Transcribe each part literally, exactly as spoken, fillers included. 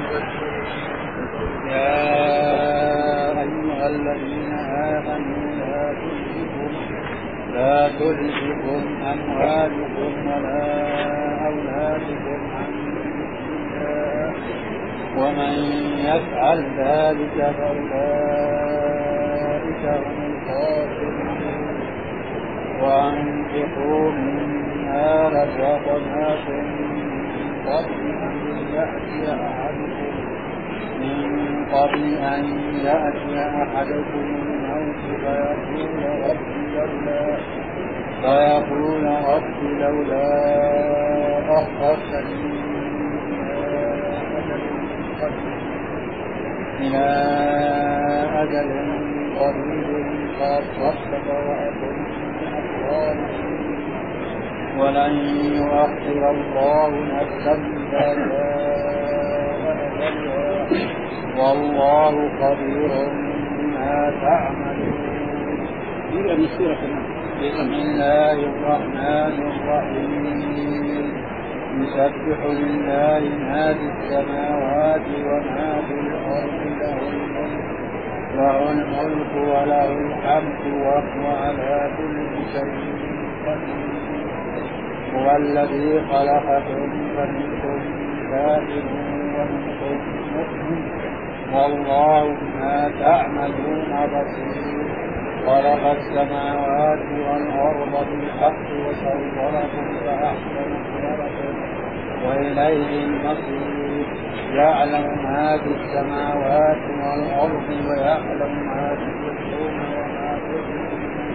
يا أيها الذين آمنوا لا تلهكم لا تلهكم أموالكم ولا أولادكم عن ذكر الله ومن يفعل ذلك فأولئك هم الخاسرون. وأنفقوا مما رزقناكم من قبل أن يأتي أحدكم من قبل أن يأتي أحدكم الموت فيقول رب لولا فيقول رب لولا أخرتني إلى أجل قريب فأصدق وأكن من الصالحين ولن يؤخر الله نفسا إذا جاء أجلها والله خبير بما تعملون. بسم الله الرحمن الرحيم. يسبح لله ما في السماوات وما في الأرض له الملك وله الحمد وهو على كل شيء قدير. هو الذي خلقكم فمنكم كافر ومنكم مؤمن والله ما تعملون بصير. خلق السماوات والأرض بالحق وصوركم فأحسن صوركم وإليه المصير. يعلم ما في السماوات والأرض ويعلم ما تبدون وما تكتمون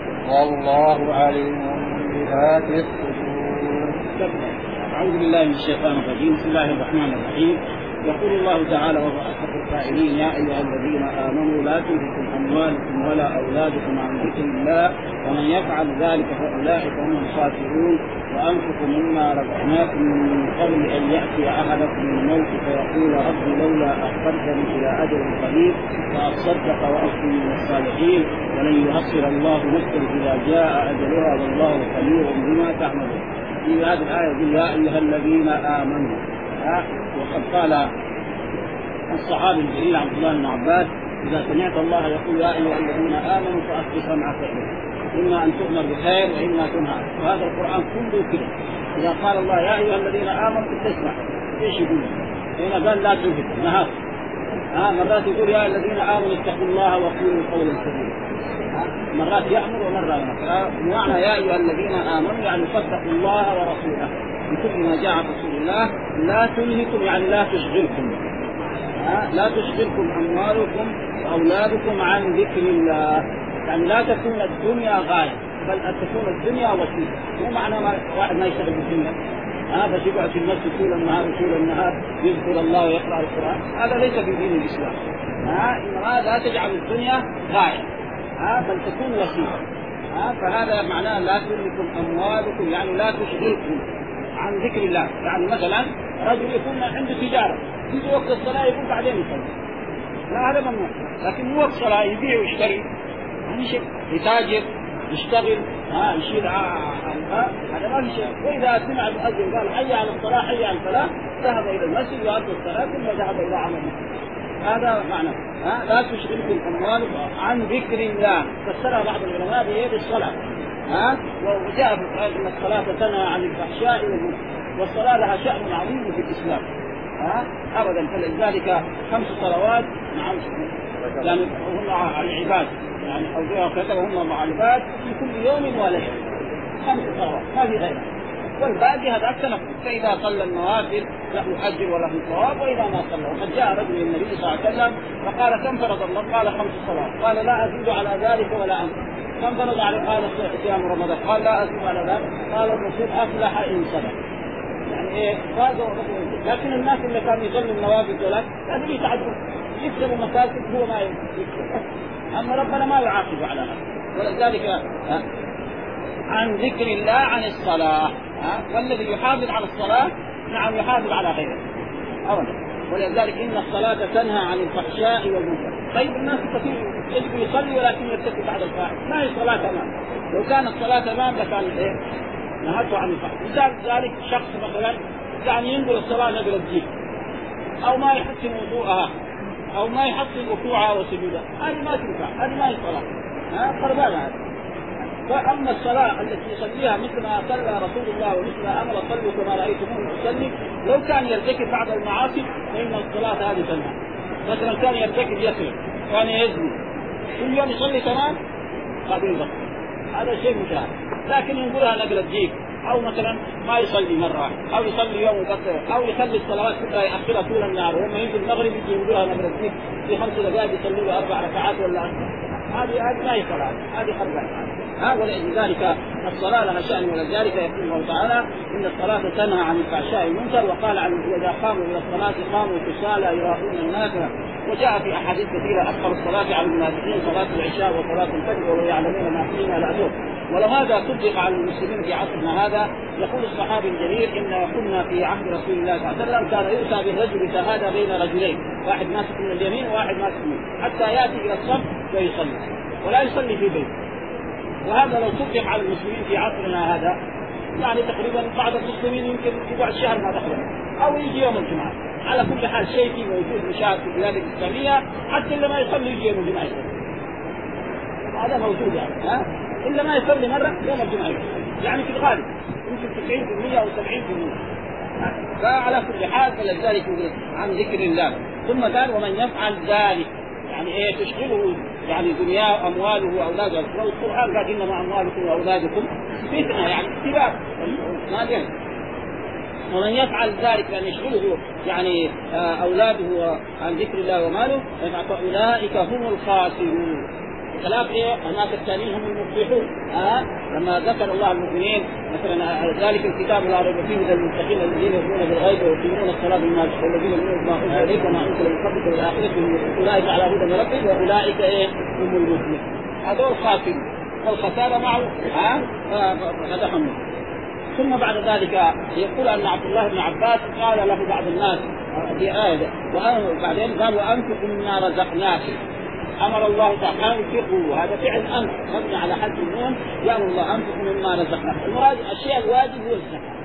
والله عليم بذات الصدور. أعوذ بالله من الشيطان الرجيم. بسم الله الرحمن الرحيم. يقول الله تعالى وهو أصدق القائلين: يا أيها الذين آمنوا لا تلهكم أموالكم ولا أولادكم عن ذكر الله ومن يفعل ذلك فأولئك هم الخاسرون. وأنفقوا مما رزقناكم من قبل أن يأتي أحدكم الموت فيقول رب لولا أخرتني إلى أجل قريب فأصدق وأكن من الصالحين ولن يؤخر الله نفسا إذا جاء أجلها والله خبير بما تعملون. في هذه الآية يا أيها الذين آمنوا. وقد قال الصحابي الجليل عبد الله بن عباس: إذا سمعت الله يقول يا أيها الذين آمنوا فأصلحوا مع فعله، إما أن تؤمر بخير وإما تنهى. وهذا القرآن كله كده. إذا قال الله يا أيها الذين آمنوا تسمع إيش يقول؟ هنا قال لا تلهكم نهاك. ها مرات يقول يا الذين آمنوا اتقوا الله وقولوا قولا سديدا. مرات يأمر ومرة ينهى. معنى يا أيها الذين آمنوا يعني فاتقوا الله ورسوله بكل ما جاء رسول الله. لا تلهكم يعني لا تشغلكم، لا تشغلكم أموالكم وأولادكم عن ذكر الله. يعني لا تكون الدنيا غاية بل أن تكون الدنيا وسيلة. مو معنى ما واحد ما يشتغل بالدنيا ها بس يقعد في المسجد طول النهار وطول النهار يذكر الله ويقرأ القرآن. هذا ليس في دين الإسلام. ها إنما لا تجعل الدنيا غاية ها بل تكون وسيلة. ها فهذا معناه لا تلهكم أموالكم يعني لا تشغلكم عن ذكر الله. يعني مثلا رجل يكون عنده تجارة يجي وقت الصلاة يقول بعدين يصلي، لا هذا ممنوع. لكن مو وقت الصلاة يبيع ويشتري يعني شيء، يتاجر يشتغل ها يشيل هذا ما في شيء. وإذا سمع المؤذن قال حي على الصلاة حي على الفلاح ذهب إلى المسجد وأدى الصلاة ثم ذهب إلى عمله. هذا معنى ها لا تشغلكم أموالكم عن ذكر الله. فسرها بعض العلماء بيد الصلاة. ها وجاء في القرآن إن الصلاة تنهى عن الفحشاء والمنكر، والصلاة لها شأن عظيم في الإسلام. ها أبدا. فلذلك خمس صلوات مع يعني هم على العباد يعني أو جاء كتب هم مع العباد في كل يوم وليلة خمس صلوات ما في غيرها، والباقي هذاك تنفل. فإذا صلى النوافل له أجر وله ثواب وإذا ما صلى. وقد جاء رجل النبي صلى الله عليه وسلم فقال كم فرض الله؟ قال خمس صلوات. قال لا أزيد على ذلك ولا أنقص. كم فرض عليه؟ قال صيام رمضان. قال لا أزيد على ذلك. قال الرسول أفلح إن صدق. يعني إيه فازوا. لكن الناس اللي كانوا يصلوا النوافل دولت هذول يتعبوا يكسبوا مكاسب هو ما يكسب. أما ربنا ما يعاقب على هذا. ولذلك عن ذكر الله عن الصلاة. والذي يحافظ على الصلاة نعم يحافظ على غيره أولا. ولذلك إن الصلاة تنهى عن الفحشاء والمنكر. طيب الناس كثير يجب يصلي ولكن يرتكب بعد الفاحش. ما هي صلاة تمام. لو كانت الصلاة تمام لكان إيه نهته عن الفحش. مثال ذلك شخص مثلا يعني ينقل الصلاة نقل الجيل أو ما يحسن وضوءها أو ما يحسن ركوعها وسجودها، هذه ما تنفع، هذه ما هي صلاة، ها خربانة هذه. فأما الصلاة التي يصليها مثل ما صلى رسول الله ومثل ما أمر صلوا كما رأيتموه يصلي، لو كان يرتكب بعض المعاصي فإن الصلاة هذه تنهى. مثلا كان يرتكب يسرق، كان يزني، كل يوم يصلي كمان قابل بقى، هذا شيء مشاهد. لكن ينقلها نقل الديك، أو مثلا ما يصلي مرة، أو يصلي يوم وقت، أو يخلي الصلوات كلها يأخرها طول النهار، وما يجي المغرب يجي ينقلها نقل الديك في خمس دقائق يصلي له أربع ركعات ولا أكثر، هذه هذه ما هي صلاة، هذه خربانة. ها ولذلك الصلاة لها شأن، ولذلك يقول الله تعالى إن الصلاة تنهى عن الفحشاء والمنكر، وقال عن إذا قاموا إلى الصلاة قاموا كسالى يراءون الناس. وجاء في أحاديث كثيرة أكثر الصلاة على المنافقين صلاة العشاء وصلاة الفجر وهو يعلمون ما فيهما لأجر. ولهذا طبق على المسلمين في عصرنا هذا. يقول الصحابي الجليل إن كنا في عهد رسول الله صلى الله عليه وسلم كان يؤتى بالرجل شهادة بين رجلين، واحد ماسك من اليمين وواحد ماسك من اليمين، حتى يأتي إلى الصف ويصلي ولا يصلي في بيت. وهذا لو طبق على المسلمين في عصرنا هذا، يعني تقريبا بعض المسلمين يمكن يقعد شهر ما دخل أو يجي يوم الجمعة. على كل حال شيء في موجود مشاهد في البلاد الإسلامية، حتى اللي ما يصلي يجي يوم الجمعة، هذا موجود يعني، ها إلا ما يصلي مرة يوم الجمعة، يعني في الغالب يمكن تسعين بالمئة أو سبعين بالمئة. فعلى كل حال فلذلك عن ذكر الله. ثم قال ومن يفعل ذلك، يعني ايه تشغله يعني دنياه امواله واولاده. القرآن قال انما اموالكم واولادكم فتنة، يعني ابتلاء ما ادري. ومن يفعل ذلك يعني يشغله يعني اولاده عن ذكر الله وماله فاولئك هم الخاسرون. خلاف ايه هناك الثانيين هم المفلحون. ها آه؟ لما ذكر الله المؤمنين مثلا ذلك الكتاب لا ريب فيه للمتقين الذين يؤمنون بالغيب ويقيمون الصلاة بالناس والذين يؤمنون بما أنزل إليك وما أنزل من قبلك والآخرة أولئك على هدى من ربهم وأولئك ايه هم المفلحون. هذول خاسرون والخسارة معه ها هذا هم. ثم بعد ذلك يقول أن عبد الله بن عباس قال له بعض الناس في آية وبعدين قال وأنفقوا مما رزقناكم. أمر الله تعالى انفقوا، هذا فعل أمر مبني على حد النون، يأمر الله أنفقوا مما رزقناكم. المراد الشيء الواجب هو الزكاة.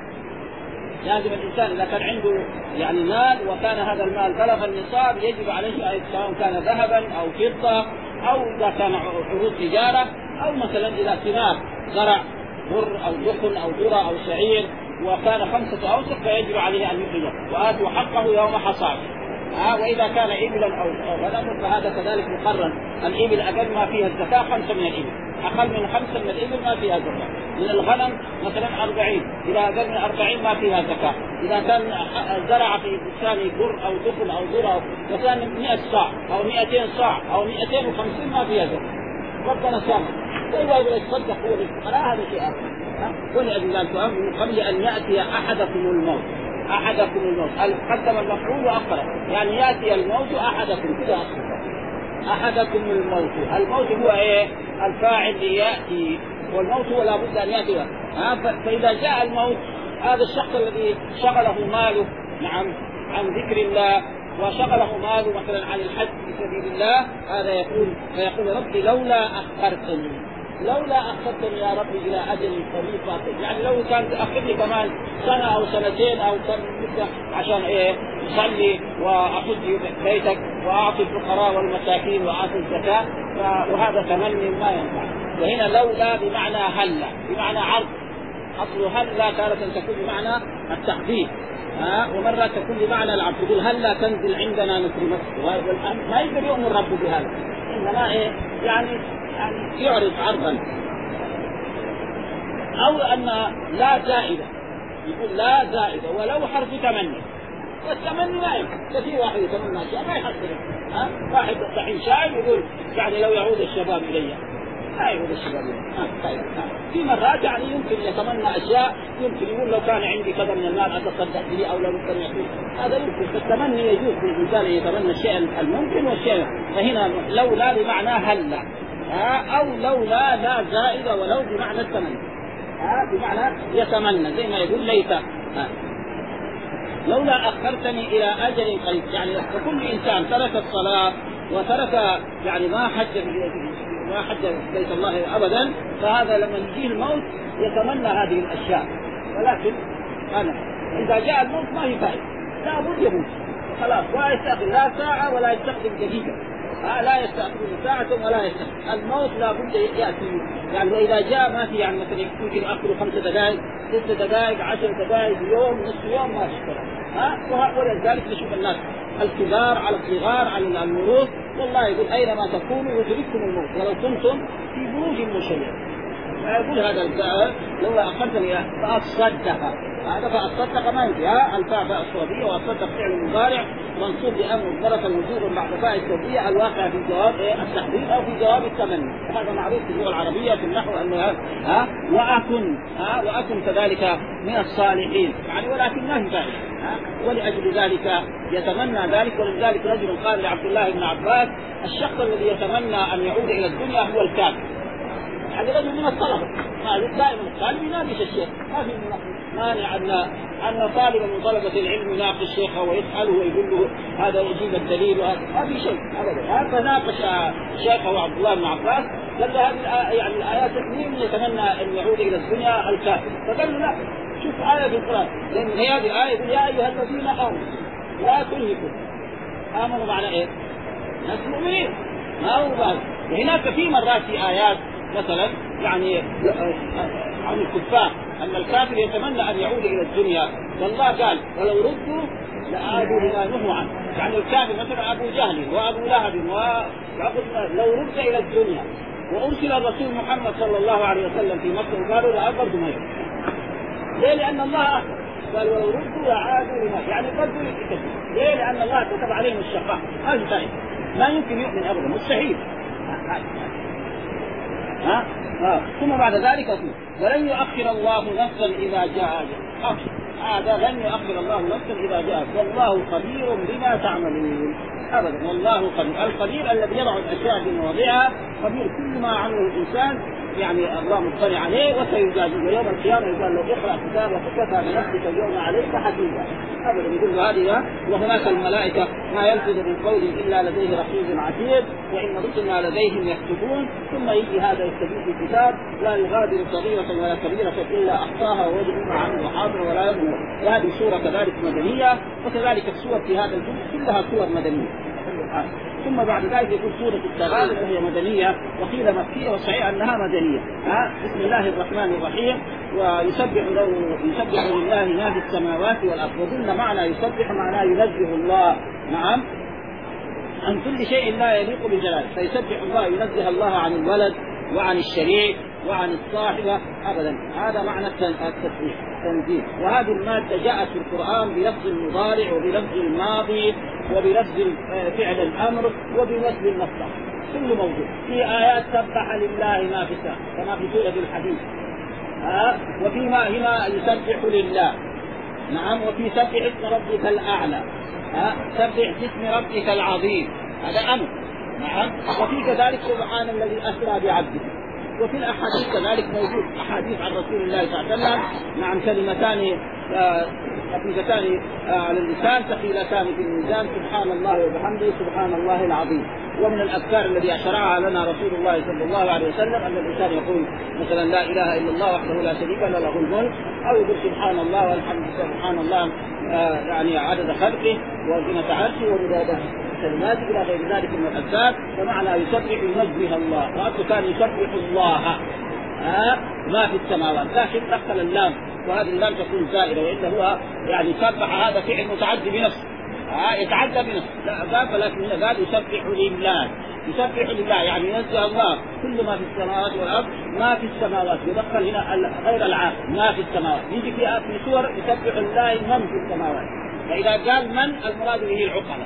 لازم الإنسان إذا كان عنده يعني مال وكان هذا المال بلغ النصاب يجب عليه سواء كان ذهبا أو فضة أو إذا كان عروض تجارة أو مثلا إذا ثمار زرع بر أو دخن أو ذرة أو شعير وكان خمسة أوسق فيجب عليه أن يخرجه وآتوا حقه يوم حصاده. آه وإذا كان إبلا أو غنم فهذا كذلك مقرن. الإبل أقل ما فيها الزكاة خمسة من الإبل، أقل من خمسة من الإبل ما فيها زكاة. من الغنم مثلا أربعين، إذا أقل من أربعين ما فيها زكاة. إذا كان زرع في بستان بر أو دخن أو ذرة مثلا مئة صاع أو مئتين صاع أو مئتين وخمسين ما فيها زكاة. ربنا سامح. وإذا يتصدق هو للفقراء هذا شيء آخر. ولأجل ذلك قبل أن يأتي أحدكم الموت أحدكم الموت قدم المفعول وأخره، يعني يأتي الموت أحدكم كده أخره. أحدكم الموت، الموت هو إيه الفاعل ليأتي، والموت هو لابد أن يأتي. فإذا جاء الموت هذا الشخص الذي شغله ماله نعم عن ذكر الله وشغله ماله مثلا عن الحج في سبيل الله، هذا يقول فيقول ربي لولا أخرتني لولا أخذتني يا ربي إلى أجل طويل، يعني لو كان تأخذني كمان سنة أو سنتين أو سنة عشان إيه أصلي وأحج بيتك وأعطي الفقراء والمساكين وأعطي الزكاة، وهذا تمني ما ينفع. وهنا لولا بمعنى هلا بمعنى عرض، أصل هلا تارة تكون بمعنى التحديد ها ومرة تكون بمعنى العرض. يقول هلا تنزل عندنا نكرمك، ما يقدر يؤمر ربه بهذا، إنما إيه يعني يعني يعرض عرضا. أو أن لا زائدة، يقول لا زائدة ولو حرف تمني، والتمني لا يمكن. كثير واحد يتمنى شيء ما يحصل. ها واحد دحين شاعر يقول يعني لو يعود الشباب إلي، لا يعود الشباب إلي. طيب في مرات يعني يمكن يتمنى أشياء، يمكن يقول لو كان عندي قدر من المال أتصدق به أو لو كان يحصل، هذا يمكن. فالتمني يجوز للإنسان يتمنى الشيء الممكن والشيء. فهنا لولا بمعنى هلا، أو لولا لا زائدة ولو بمعنى التمني، بمعنى يتمنى زي ما يقول ليت لولا أخرتني إلى أجل قريب. يعني كل إنسان ترك الصلاة وترك يعني ما حج ما حج بيت الله أبدا، فهذا لما يجيه الموت يتمنى هذه الأشياء. ولكن أنا إذا جاء الموت ما هي فائدة، لا بد يموت. خلاص ولا يستأخر لا ساعة ولا يستخدم دقيقة. آه لا يستأخرون ساعة ولا يستأخر. الموت لا بد يأتي يعني، وإذا جاء ما في يعني مثلا يمكن يأخر خمس دقائق ست دقائق عشر دقائق يوم نصف يوم ما شكرا. ها ولذلك نشوف الناس الكبار على الصغار على المروض والله يقول أينما تكونوا يدرككم الموت ولو كنتم في بروج مشيدة. يقول هذا الفاء لولا أخرتني فأصدق، هذا فأصدق ما ينفي. ها الفاء فاء الصوبية، وأصدق فعل مضارع منصوب بأمر مضمرة وجوب بعد فاء الصوبية الواقع في جواب التحديد أو في جواب التمني. هذا معروف في اللغة العربية في النحو أنه ها وأكن ها وأكن كذلك من الصالحين يعني، ولكن ما في فائدة. ولأجل ذلك يتمنى ذلك. ولذلك رجل قال لعبد الله بن عباس الشخص الذي يتمنى أن يعود إلى الدنيا هو الكافر. يعني رجل من الطلبة دائما الطالب يناقش الشيخ، ما في مانع أن أن طالبا من طلبة العلم يناقش الشيخ ويسأله ويقول له هذا يجيب الدليل وهذا ما في شيء أبدا. فناقش الشيخ عبد الله بن عباس قال له هذه يعني الآيات مين يتمنى أن يعود إلى الدنيا الكافر؟ فقال له لا، شوف آية في القرآن لأن هذه الآية يقول يا أيها الذين آمنوا لا تلهكم. آمنوا معنى إيه؟ ناس مؤمنين ما هو بعد. وهناك في مرات في آيات مثلا يعني عن الكفار أن الكافر يتمنى أن يعود إلى الدنيا، والله قال ولو ردوا لعادوا لما نهوا عنه. يعني الكافر مثلا أبو جهل وأبو لهب ويعقوب لو رد إلى الدنيا وأرسل الرسول محمد صلى الله عليه وسلم في مكة وقالوا لا برضو ما يعود. ليه؟ لأن الله قال ولو ردوا لعادوا لما يعني برضو يكتب. ليه؟ لأن الله كتب عليهم الشقاء. هذا شيء ما يمكن يؤمن أبدا، مستحيل. ها آه. ثم بعد ذلك أقول ولن يؤخر الله نفسا إذا جاء أجل. هذا لن يؤخر الله نفسا إذا جاء، والله خبير بما تعملون أبدا. والله خبير، الخبير الذي يضع الأشياء في مواضعها، خبير كل ما عمله الإنسان يعني الله مطلع عليه وسيجازيه. ويوم القيامة يقال له اقرأ كتابك وكفى بنفسك اليوم عليك حسيبا أبدا. يقول هذه. وهناك الملائكة ما يلفظ من قول إلا لديه رقيب عتيد وإن رسلنا لديهم يكتبون. ثم يجي هذا يكتبون في الكتاب لا يغادر صغيرة ولا كبيرة إلا أحصاها ووجدوا ما عملوا حاضر ولا يظلم. وهذه سورة كذلك مدنية، وكذلك السور في هذا الجزء كلها سور مدنية. ثم بعد ذلك يقول سورة التغابن وهي مدنية وقيل مكية وصحيح أنها مدنية. ها بسم الله الرحمن الرحيم ويسبح له يسبح لله ما في السماوات والأرض. وقلنا معنى يسبح معناه ينزه الله نعم عن كل شيء لا يليق بجلاله. فيسبح الله ينزه الله عن الولد وعن الشريك وعن الصاحبة أبدا. هذا معنى التسبيح تنزيه. وهذه المادة جاءت في القرآن بلفظ المضارع وبلفظ الماضي وبلفظ فعل الأمر وبلفظ المصدر، كل موجود في آيات سبح لله ما في السماء كما في سورة الحديث. ها وفيما هنا يسبح لله نعم. وفي سبح اسم ربك الأعلى. ها سبح اسم ربك العظيم هذا أمر نعم. وفي كذلك سبحان الذي أسرى بعبده. وفي الأحاديث كذلك موجود أحاديث عن رسول الله صلى الله عليه وسلم نعم كلمتان خفيفتان على اللسان ثقيلتان في الميزان سبحان الله وبحمده سبحان الله العظيم. ومن الأذكار الذي أشرعها لنا رسول الله صلى الله عليه وسلم أن الإنسان يقول مثلا لا إله إلا الله وحده لا شريك له له الملك، أو يقول سبحان الله والحمد سبحان الله آه يعني عدد خلقه وزنة عرشه ومداد كلماته إلى غير ذلك من الأذكار. فمعنى يسبح ينزه الله، وأنه كان يسبح الله آه ما في السماوات، لكن دخل اللام وهذه اللام تكون زائرة، وإلا هو يعني سبح هذا فعل متعدي بنفسه آه يتعدى بنفسه لا باب، لكن هنا قال يسبح لله يسبح لله يعني ينزه الله كل ما في السماوات والأرض ما في السماوات، يدخل هنا غير العام ما في السماوات. يجي في آيات في سور يسبح لله من في السماوات. فإذا قال من المراد به العقلة،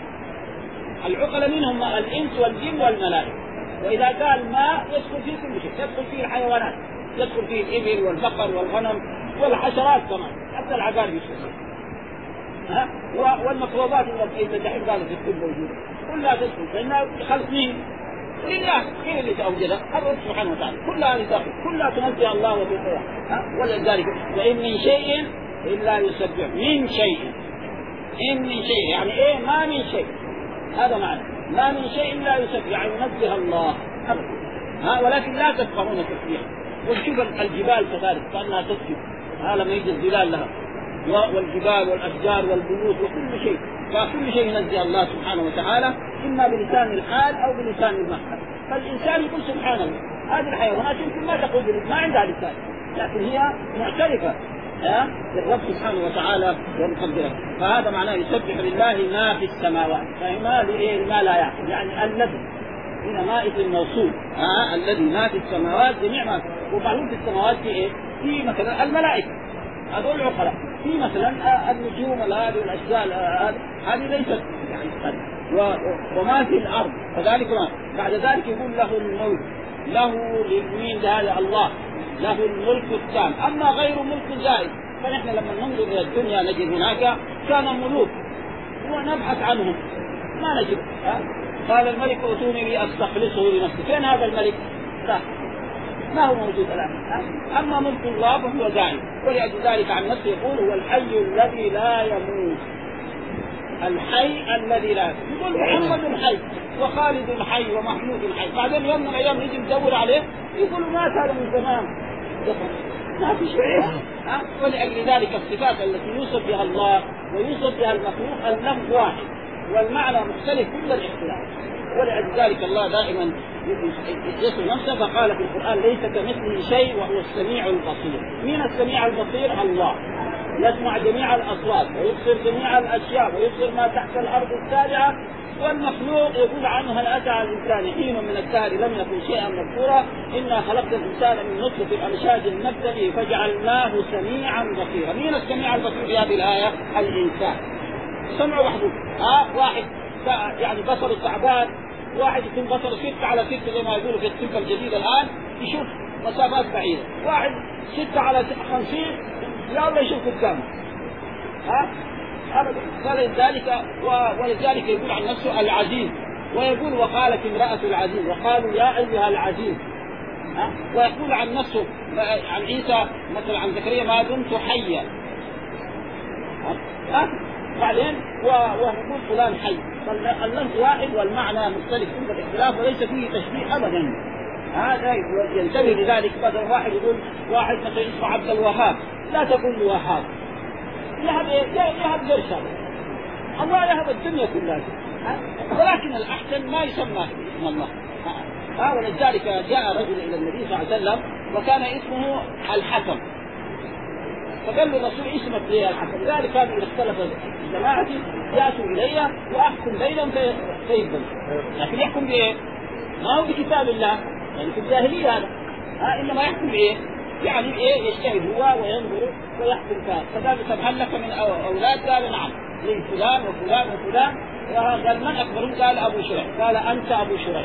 العقلة منهم الإنس والجن والملائكة. وإذا قال ما يدخل فيه كل شيء، يدخل فيه الحيوانات، يدخل فيه الإبل والبقر والغنم والحشرات كمان، حتى العقارب يدخل ها والمخلوقات التي دحين قالوا في الكل موجودة كلها تدخل، لأنها خلق مين؟ لله. مين اللي أوجدها؟ الرب سبحانه وتعالى. كلها لداخل كلها تنزه الله وبالطيع. ولذلك وإن من شيء إلا يسبح من شيء إن من شيء يعني إيه ما من شيء، هذا معنى ما من شيء إلا يسبح يعني ينزه الله ها. ولكن لا تفقهون تسبيحا. وشوف الجبال كذلك كأنها تسجد ها لما يجي الظلال لها والجبال والأشجار والبيوت وكل شيء، فكل شيء ينزه الله سبحانه وتعالى إما بلسان الحال أو بلسان المقال. فالإنسان يقول سبحان الله. هذه الحيوانات يمكن ما تقول ما عندها لسان، لكن هي معترفة للرب سبحانه وتعالى ومقدره. فهذا معناه يسبح لله ما في السماوات، فما ما لا يعقل، يعني الذي هنا ما اسم موصول، آه الذي ما في السماوات جميع ما، ومعلوم في السماوات في ايه؟ في مثلا الملائكة هذول العقلاء، في مثلا النجوم هذه والاشياء هذه ليست يعني، وما في الارض كذلك. بعد ذلك يقول له الملك، له لمين هذا الله، له الملك التام، اما غير ملك زائد. فنحن لما ننظر الى الدنيا نجد هناك كان ملوك ونبحث عنهم ما نجد. قال الملك ائتوني بي استخلصه لنفسي، فين هذا الملك؟ لا ما هو موجود الان. اما ملك الله فهو دائم، ولأجل ذلك عن نفسه يقول هو الحي الذي لا يموت، الحي الذي لا يموت. يقول محمد حي وخالد حي ومحمود حي، بعدين يوم من الايام نيجي ندور عليه يقولوا مات هذا من زمان، ما في شيء. ولأجل ذلك الصفات التي يوصف بها الله ويوصف بها المخلوق اللفظ واحد والمعنى مختلف كل الاختلاف. ولأجل ذلك الله دائما يصف نفسه، فقال في القرآن ليس كمثله شيء وهو السميع البصير. مين السميع البصير؟ الله، يسمع جميع الأصوات ويبصر جميع الأشياء ويبصر ما تحت الأرض السابعة. والمخلوق يقول عنه هل أتى على الإنسان حين من الدهر لم يكن شيئا مذكورا، إنا خلقنا الإنسان من نطفة أمشاج نبتليه فجعلناه سميعا بصيرا. مين السميع البصير في هذه الآية؟ الإنسان. سمع محدود، ها واحد يعني بصره تعبان، واحد يكون بصره ستة على ستة زي ما يقولوا في الطب الجديد الآن يشوف مسافات بعيدة، واحد ستة على خمسين لا الله يشوف قدامه. ها فلذلك ولذلك يقول عن نفسه العزيز، ويقول وقالت امرأة العزيز وقالوا يا أيها العزيز. ها ويقول عن نفسه عن عيسى مثلا عن زكريا ما دمت حيا. ها بعدين ويقول فلان حي، فاللفظ واحد والمعنى مختلف عند الاختلاف وليس فيه تشبيه أبدا. هذا ينتبه لذلك. بدل واحد يقول واحد مثلا اسمه عبد الوهاب لا تقول له وهاب، يهب يهب قرشا، الله يهب الدنيا كلها، ولكن الأحسن ما يسمى اسم الله. ها ولذلك جاء رجل إلى النبي صلى الله عليه وسلم وكان اسمه الحكم، فقال له الرسول اسمك ليه الحكم؟ ذلك كان إذا اختلف الجماعة يأتوا إلي وأحكم بينهم فيقبل، لكن يحكم بإيه؟ ما هو بكتاب الله، يعني في الجاهلية هذا، ها إنما يحكم بإيه؟ يعني إيه يجتهد هو وينظر ويحكم فيها. فقال طب هل لك من أولاد؟ قال نعم لي فلان وفلان وفلان. قال من أكبرهم؟ قال أبو شريح. قال أنت أبو شريح.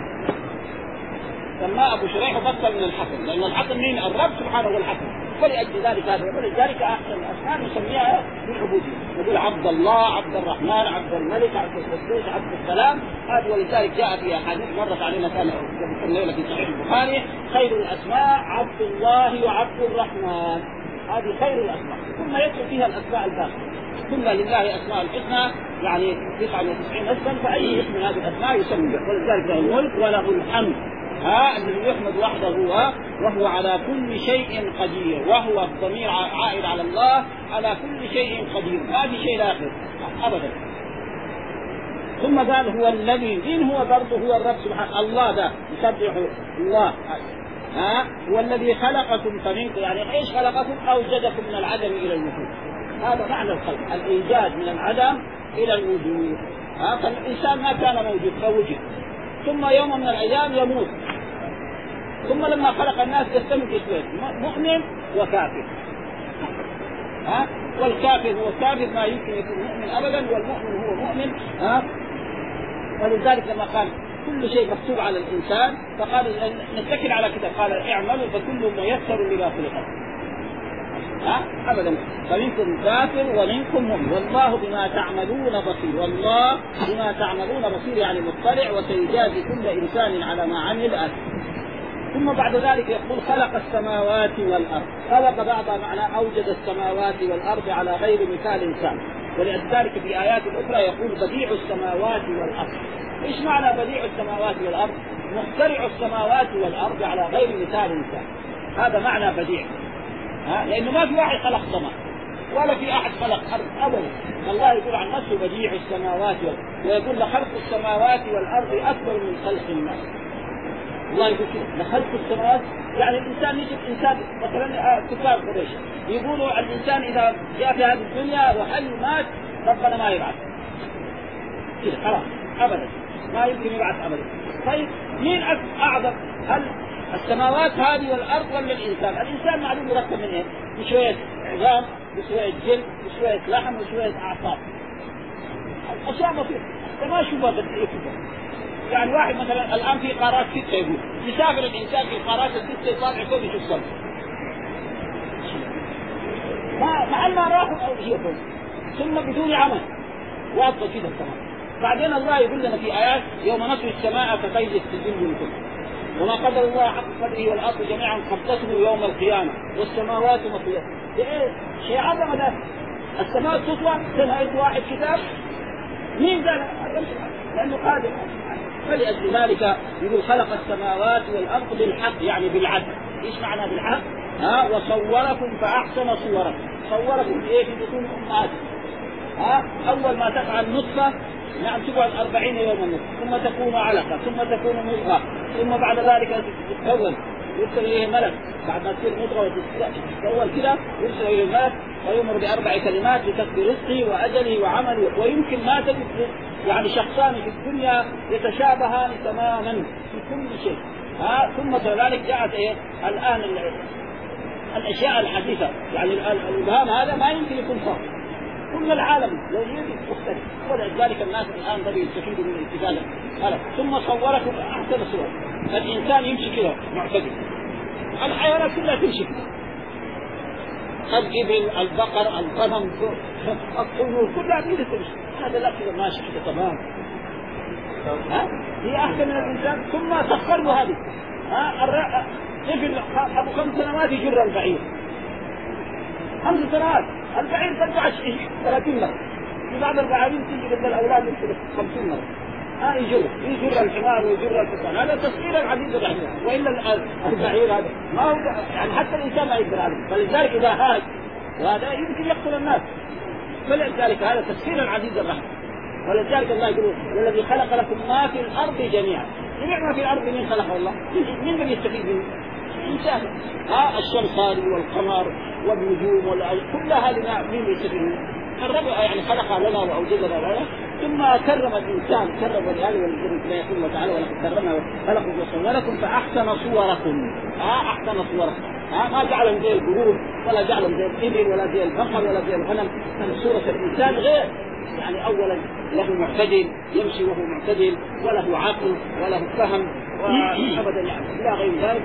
سماه أبو شريح وبطل من الحكم، لأن الحكم مين؟ الرب سبحانه والحكم. ولأجل ذلك هذا ولذلك أحسن الأسماء نسميها بالعبودية، نقول عبد الله، عبد الرحمن، عبد الملك، عبد القدوس، عبد السلام. هذا ولذلك جاء في أحاديث مرت علينا كان الليلة في صحيح البخاري خير الأسماء عبد الله وعبد الرحمن، هذه خير الأسماء، ثم يدخل فيها الأسماء الباقية. ثم لله أسماء الحسنى يعني تسعة وتسعين اسما، فأي اسم من هذه الأسماء يسمى. ولذلك له الملك وله الحمد، ها الذي يحمد وحده هو وهو على كل شيء قدير، وهو الضمير عائد على الله، على كل شيء قدير، ما في شيء آخر أبدا. ثم قال هو الذي دين، هو برضه هو الرب سبحانه الله، ده يسبح الله. ها هو الذي خلقكم فمنكم، يعني ايش خلقكم؟ أوجدكم من العدم إلى الوجود، هذا معنى الخلق، الإيجاد من العدم إلى الوجود. ها فالإنسان ما كان موجود فوجد، ثم يوم من الأيام يموت، ثم لما خلق الناس قسموا قسمين، مؤمن وكافر. ها والكافر هو كافر ما يمكن يكون مؤمن أبدا، والمؤمن هو مؤمن. ها ولذلك لما قال كل شيء مكتوب على الإنسان فقال نتكل على كده، قال اعملوا فكل ميسر لما خلق. ها أبدا، فمنكم كافر ومنكم مؤمن، والله بما تعملون بصير. والله بما تعملون بصير يعني مطلع، وسيجازي كل إنسان على ما عمل آخر. ثم بعد ذلك يقول خلق السماوات والأرض. خلق بعض معنى أوجد السماوات والأرض على غير مثال إنسان، ولذلك في آيات أخرى يقول بديع السماوات والأرض. إيش معنى بديع السماوات والأرض؟ مخترع السماوات والأرض على غير مثال إنسان، هذا معنى بديع. ها لأنه ما في واحد خلق سماء، ولا في أحد خلق أرض أبدا. الله يقول عن نفسه بديع السماوات والأرض، ويقول لخلق السماوات والأرض أكبر من خلق الناس. الله يقول كده لخلق السماوات، يعني الإنسان يجب إنسان مثلا كفار قريش يقولوا الإنسان إذا جاء في هذه الدنيا وحي مات ربنا ما يبعث كده خلاص أبدا، ما يمكن يبعث أبدا. طيب مين أعظم، هل السماوات هذه والأرض ولا الإنسان؟ الإنسان معلوم مركب من إيه؟ بشوية عظام بشوية جلد بشوية لحم وشوية أعصاب، أشياء بسيطة ما شوفها بالإيه. يعني واحد مثلا الآن في قارات ستة يقول يسافر الإنسان في القارات الستة يطالع فوق يشوف السماء، ما محل ما راحوا أو شيء فوق، ثم بدون عمل واضح كده السماء. بعدين الله يقول لنا في آيات يوم نطوي السماء كطي السجل من كله وما قدر الله حق قدره والأرض جميعا قبضته يوم القيامة والسماوات مطويات. إيه شيء عظمة ده، السماء تطوى تنهد واحد كتاب مين ذا؟ لأنه قادر. فلأجل ذلك يقول خلق السماوات والأرض بالحق يعني بالعدل. إيش معنى بالحق؟ ها وصوركم فأحسن صوركم. صوركم إيه في بطون أمهاتكم. ها أول ما تفعل نطفة نعم تقعد أربعين يوما نطفة ثم تكون علقة ثم تكون مضغة ثم بعد ذلك تتكون يرسل إليه ملك بعد ما تصير مضغة وتتكون كده يرسل إليه الملك ويؤمر بأربع كلمات بكتب رزقه وأجله وعمله. ويمكن ما تجد يعني شخصان في الدنيا يتشابهان تماما في كل شيء. ها ثم كذلك جاءت إيه الآن الأشياء الحديثة يعني الإبهام هذا ما يمكن يكون صح كل العالم لو يجب مختلف. ولذلك الناس الآن بدأوا يستفيدوا من الاستفادة. ثم صوركم أحسن صور. الإنسان يمشي كده معتدل، الحيوانات كلها تمشي كده، الإبل البقر الغنم الطيور كلها تمشي، هذا لا كده ماشي كده تمام. ها هي أحسن من الإنسان. ثم سخر له هذه ها الإبل أبو خمس سنوات يجر البعير خمس سنوات البعير ترجع ثلاثين مرة. في بعض البعارين تيجي لدى الأولاد يمكن خمسين مرة. ها يجر يجر الحمار ويجر الحصان. هذا تصوير العزيز الرحمن. وإلا البعير هذا ما هو يعني حتى الإنسان ما يقدر عليه. فلذلك إذا هاج وهذا يمكن يقتل الناس. فلذلك هذا تصوير العزيز الرحمن. ولذلك الله يقول والذي خلق لكم ما في الأرض جميعا. جميع ما في الأرض من خلق الله؟ من من يستفيد منه؟ الإنسان. ها الشمس هذه والقمر والنجوم كل هذه مين يستفيد منه؟ الرب يعني خلق لنا وأوجدنا لنا ثم كرم الإنسان كرم ولهذا ولذلك يقول الله تعالى ولقد كرمنا خلقكم وصوركم فأحسن صوركم. ها أحسن صوركم. ها ما جعلهم زي القرود ولا جعلهم زي الإبل ولا زي البقر ولا زي الغنم. صورة الإنسان غير يعني أولا له معتدل يمشي وهو معتدل وله عقل وله فهم وأبدا يعني لا غير ذلك.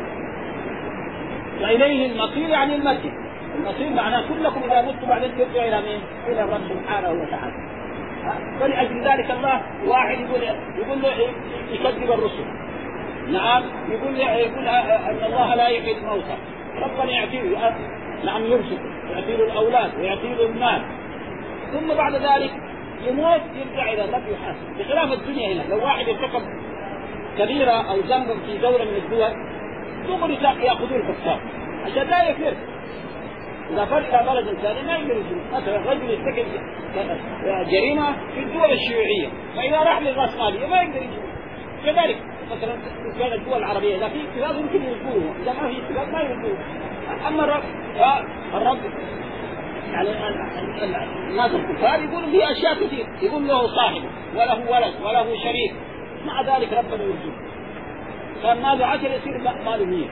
وإليه المصير يعني المسجد. المصير معناه كلكم إذا متوا بعدين ترجعوا إلى مين؟ إلى الرب سبحانه وتعالى. فلأجل ذلك الله واحد يقول يقول له يكذب الرسل. نعم يقول يقول أن الله لا يحيي الموتى. ربنا يعطيه نعم يرزق يعطيه الأولاد ويعطيه المال ثم بعد ذلك يموت يرجع إلى الرب يحاسب. بخلاف الدنيا هنا لو واحد ارتكب كبيرة أو ذنب في دولة من الدول ثم يأخذون الكفار عشان لا يفر. إذا فرق بلد ثاني ما يقدر يجوز. مثلا رجل يرتكب جريمة في الدول الشيوعية فإذا راح للرأسمالية ما يقدر يجوز. كذلك مثلا في الدول العربية إذا في اتفاق يمكن يجوزوه، إذا ما في اتفاق ما يجوزوه. أما الرب الرب يعني الناس الكفار يقولوا في أشياء كثير، يقول له صاحب وله ولد وله شريك مع ذلك ربنا يرزقه. كان ماله عشر يصير ماله مية.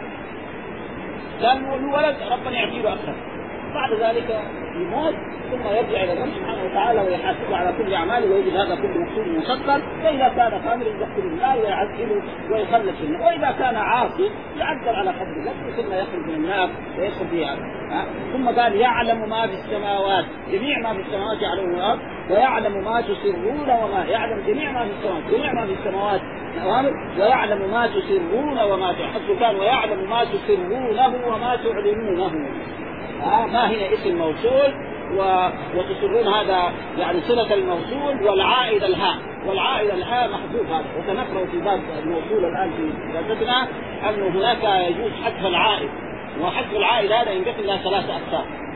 كان له ولد ربنا يعطيه أكثر. بعد ذلك يموت ثم يرجع إلى الله سبحانه وتعالى ويحاسبه على كل أعماله ويجد هذا كله مكتوب مسطر. فإذا كان كامل يدخل النار ويعذبه ويخلص في النار، وإذا كان عاصي يعذب على قدر ذنبه ثم يخرج من النار ويدخل فيها. ثم قال يعلم ما في السماوات جميع ما في السماوات يعلم الأرض ويعلم ما تسرون وما يعلم جميع ما في السماوات جميع ما في السماوات ويعلم ما تسرون وما تحسوا كان ويعلم ما تسرونه وما تعلنونه. آه ما هنا اسم موصول و... وتسرون هذا يعني صلة الموصول والعائد الهاء والعائد الهاء محذوف هذا. وسنقرأ في باب الموصول الآن في درستنا أنه هناك يجوز حذف العائد، وحذف العائد هذا ينقسم إلى ثلاثة أقسام.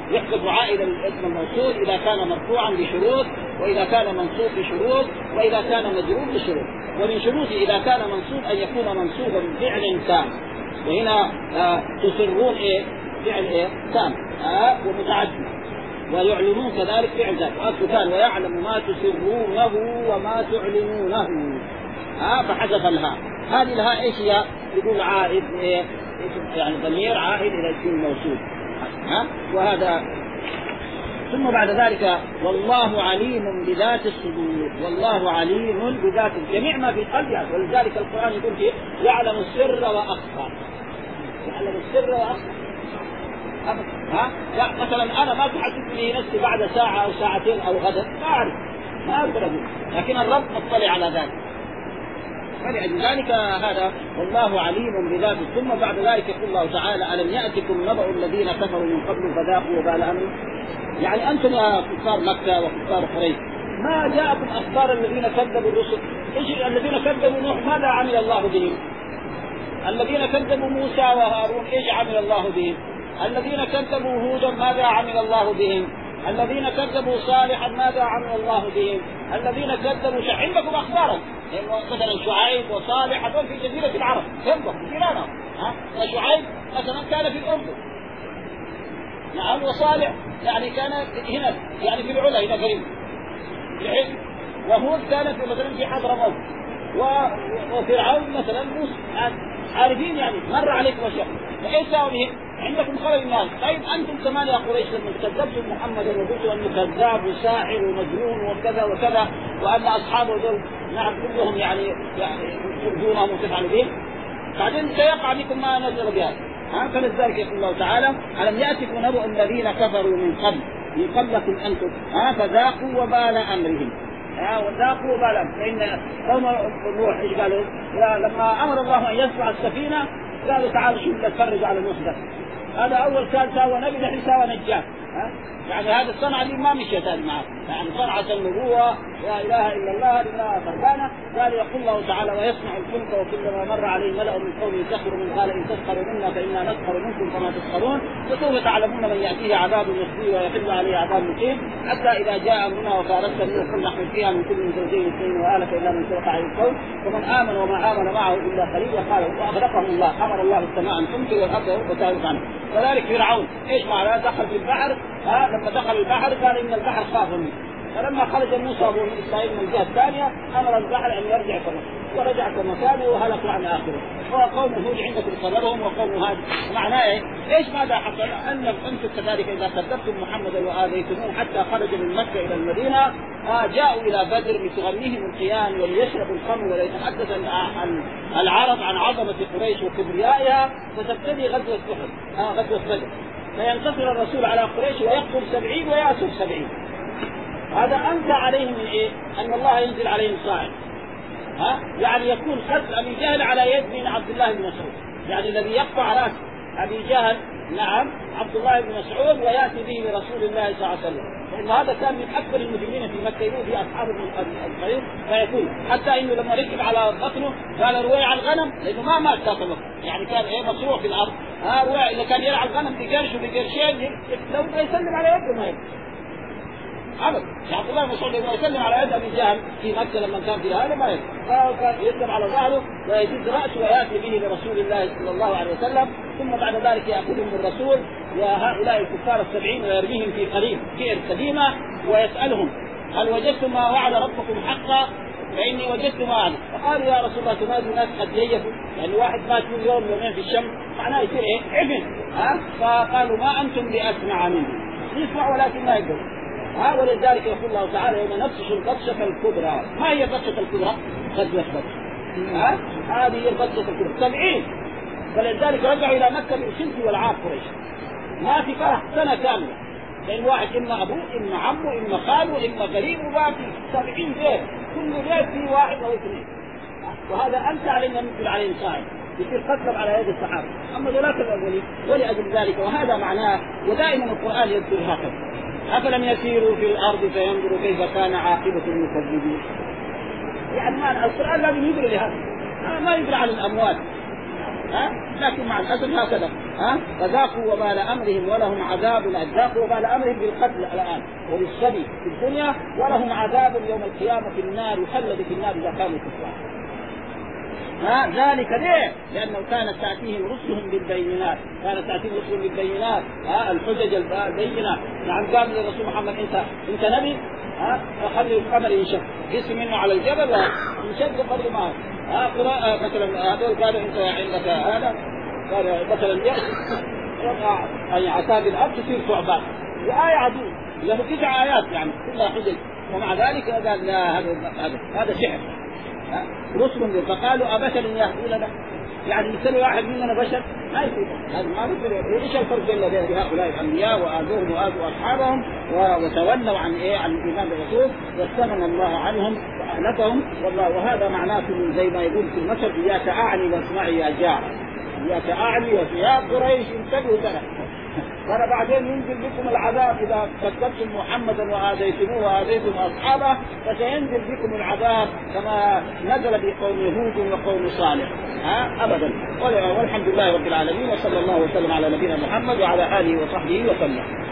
يحسب عائد الاسم الموصول إذا كان مرفوعا بشروط، وإذا كان منصوب بشروط، وإذا كان مجرور بشروط. ومن شروطه إذا كان منصوب أن يكون منصوبا بفعل تام، وهنا آه تصرون إيه فعل إيه تام آه ومتعدد، ويعلنون كذلك فعل ذات وكان ويعلم ما تسرونه وما تعلنونه آه فحذف الهاء. هذه الهاء إيش هي؟ يقول عائد إيه يعني ضمير عائد إلى اسم الموصول ها. وهذا ثم بعد ذلك والله عليم بذات الصدور، والله عليم بذات جميع ما في القلب يعني. ولذلك القرآن يقول فيه يعلم السر وأخفى، يعلم السر وأخفى ها. لا مثلا أنا ما تحدثني نفسي بعد ساعة أو ساعتين أو غدا ما أعرف ما أقدر أقول، لكن الرب مطلع على ذلك. فلأجل ذلك هذا والله عليم بذات. ثم بعد ذلك يقول الله تعالى ألم يأتكم نبأ الذين كفروا من قبل فذاقوا وبال أمرهم. يعني أنتم يا كفار مكة وكفار قريش ما جاءكم أخبار الذين كذبوا الرسل؟ إيش الذين كذبوا نوح ماذا عمل الله بهم؟ الذين كذبوا موسى وهارون إيش عمل الله بهم؟ الذين كذبوا هودا ماذا عمل الله بهم؟ الذين كذبوا صالحا ماذا عمل الله بهم؟ الذين كذبوا شعيب عندكم أخبارهم مثلا شعيب وصالح هذول في جزيرة العرب ينبغ جيرانهم ها. وشعيب مثلا كان في الأردن نعم، وصالح يعني كان هنا يعني في العلا هنا قريب، وهود كان في مثلا في حضرموت، وفرعون مثلا موسى عارفين يعني مر عليكم أشياء. فإيش سووا بهم؟ عندكم خبر الناس. طيب أنتم كمان يا قريش لما كذبتم محمدا وقلتوا أنه كذاب وساحر ومجنون وكذا وكذا وأن أصحابه دول نعم كلهم يعني يعني يرجونهم وتفعلوا بهم، بعدين سيقع بكم ما نزل بهذا ها. فلذلك يقول الله تعالى ألم يأتكم نبأ الذين كفروا من قبل من قبلكم أنتم ها فذاقوا وبال أمرهم ها وذاقوا وبال أمرهم. فإن قوم نوح إيش قالوا؟ لما أمر الله أن يصنع السفينة قالوا تعالوا شوف نتفرج على نوح. هذا أول كان سوى نبي دحين سوى نجار ها. يعني هذا الصنعة اللي ما مشيت هذه معه، يعني صنعة النبوة لا إله إلا الله لا فرقانة. قال يقول الله تعالى ويصنع الفلك وكلما مر عليه ملأ من قومه سخروا من قال إن تسخروا منا فإنا نسخر منكم كما تسخرون وسوف تعلمون من يأتيه عذاب يخزيه ويحل عليه عذاب مقيم حتى إذا جاء أمرنا وفارست منه كل نحن فيها من كل من زوجين اثنين وآلك إلا من سبق عليه القول ومن آمن وما آمن معه إلا قليل. وقال وأغرقهم الله أمر الله السماء أن تمطر والأرض وتهلك عنه. كذلك فرعون إيش معناه؟ دخل في البحر ها. لما دخل البحر قال إن البحر خاف منه، فلما خرج موسى وبني إسرائيل من الجهة الثانية أمر البحر أن يرجع كما ورجع كما كان وهلكوا عن آخره. وقوم هود عندكم صبرهم وقوم هاد. معناه إيه؟ إيش ماذا حصل؟ أن أنتم كذلك إذا كذبتم محمدا وآذيتموه حتى خرج من مكة إلى المدينة آه جاءوا إلى بدر لتغنيهم القيان وليشربوا الخمر وليتحدث العرب عن عظمة قريش وكبريائها فتبتدي غزوة أحد آه غزوة بدر فينتصر الرسول على قريش ويقتل سبعين ويأسر سبعين. هذا أنت عليهم من إيه؟ أن الله ينزل عليهم صاعد ها. يعني يكون قتل أبي جهل على يد من عبد الله بن مسعود، يعني الذي يقطع رأس أبي جهل نعم عبد الله بن مسعود ويأتي به لرسول الله صلى الله عليه وسلم. لأن هذا كان من أكبر المجرمين في مكة في أصحاب القريب. فيقول حتى إنه لما ركب على بطنه قال روي على الغنم لأنه ما مات كافر يعني كان إيه مصروع في الأرض ها. روي إذا كان يرعى الغنم بقرش وبقرشين لو يسلم على يده ما يبقى عبد. عبد الله بن مسعود يسلم على يد ابي جهل في مكه لما كان في هذا ما كان يسلم على ظهره ويجد راسه وياتي به لرسول الله صلى الله عليه وسلم. ثم بعد ذلك ياخذهم الرسول وهؤلاء الكفار السبعين ويرميهم في قريب بئر قديمه ويسالهم هل وجدتم ما وعد ربكم حقا؟ فاني وجدت ما وعد. فقالوا يا رسول الله تنادي الناس قد جيفوا، يعني واحد مات كل يوم يومين في الشمس معناه يصير ايه؟ عفن ها. فقالوا ما انتم باسمع منه، يسمع ولكن ما يقدر ها. ولذلك يقول الله تعالى يوم نبطش البطشة الكبرى. ما هي البطشة الكبرى؟ غزوة بدر ها. هذه هي البطشة الكبرى سبعين. فلذلك رجعوا إلى مكة بالخزي والعار قريش ما في فرح سنة كاملة، لأن واحد إما أبوه إما عمه إما خاله إما قريب وباقي سبعين بيت كل بيت فيه واحد أو اثنين. وهذا أنت علينا مثل عليه صاعد يصير قتل على يد الصحابة أما ذلك الأولين. ولأجل ذلك وهذا معناه ودائما القرآن يذكر هكذا أفلم يسيروا في الأرض فينظروا كيف كان عاقبة المكذبين. يعني ما القرآن لازم يدري لهذا ما يدري على الأموات ها. لكن مع الأسف هكذا ها فذاقوا وبال امرهم ولهم عذاب، ذاقوا وبال امرهم بالقتل الان وبالسبي في الدنيا، ولهم عذاب يوم القيامه في النار، يخلد في النار اذا كانوا كفار. ها ذلك ليه؟ لانه كانت تاتيهم رسلهم بالبينات، كانت تاتيهم رسلهم بالبينات، ها الحجج البينه. نعم قال للرسول محمد انت انت نبي، ها فخلي القمر ينشق جسم منه على الجبل وينشق قبل ما ها قراءة مثلا هذول قالوا انت عندك هذا قال مثلا يقع اي عتاب الارض تصير ثعبان، وآية عظيمة له تسع آيات يعني كلها حجج، ومع ذلك قال لا هذا هذا هذا سحر. رسل فقالوا أبشر يهدوننا، يعني مثل واحد مننا بشر ما يصير هذا ما يصير. ايش الفرق بين هؤلاء الانبياء واذوهم واذوا اصحابهم وتولوا عن ايه عن الايمان بالرسول واستغنى الله عنهم واهلكهم والله. وهذا معناه زي ما يقول في المثل اياك اعني واسمعي يا جار، اياك اعني يا قريش انتبهوا ترى قال بعدين ينزل بكم العذاب إذا كذبتم محمدا وآذيتموه وآذيتم أصحابه، فسينزل بكم العذاب كما نزل بقوم هود وقوم صالح. ها أبدا. والحمد لله رب العالمين، وصلى الله وسلم على نبينا محمد وعلى آله وصحبه وسلم.